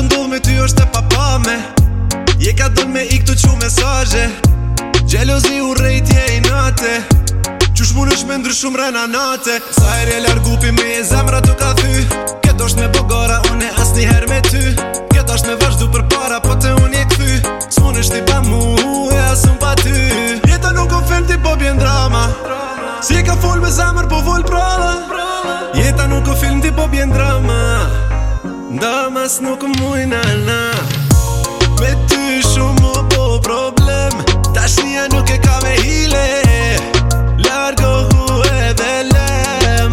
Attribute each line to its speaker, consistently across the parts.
Speaker 1: ndodh me ty është e papame. Je ka don me ik të qu mesazhe, gjelozi u rejtje i nate. Qysh mun është me ndryshum rena nate. Sa herë e largupi me e zemra të ka thy. Këtë është me bogara, unë e as një her me ty. Këtë është me vazhdu për para, po te unë je kthy. S'mun është ti pa mu, e as unë pa ty. Jeta nuk o film ti po bjen drama. Si e ka fol me zemër po vol prava. Jeta nuk o film ti po bjen drama. Damas nuk mujna na. Me ty shumë o po problem. Tashnia nuk e ka me hile. Largohu edhe lem.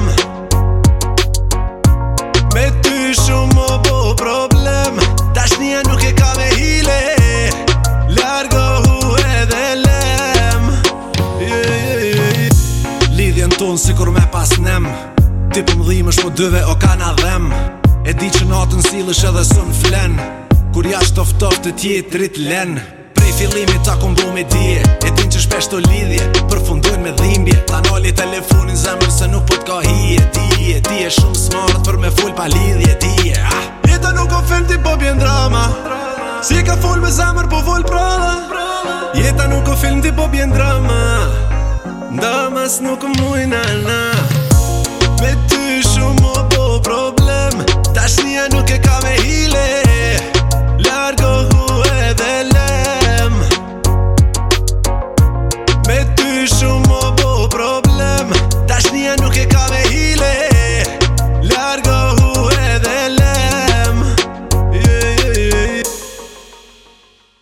Speaker 1: Me ty shumë o po problem. Tashnia nuk e ka me hile. Largohu edhe lem. Lidhjen ton si kur me pas nem. Ti po m'dhimesh po dyve o ka na dhem. E di që natën silësh edhe sun flen. Kur jashtë oftoft të tjetrit len. Prej fillimit ta kumbu me dije. E din që shpesh të lidhje përfundojnë me dhimbje. Ta nali telefonin zemër se nuk po t'ka hije. Ti e shumë smart për me full pa lidhje. Jeta nuk o film ti po bjen drama. Si e ka full me zemër po vol prava. Jeta nuk o film ti po bjen drama. Damas nuk mujna na. Me ty shumë o po problem. Tashnia nuk e ka me hile.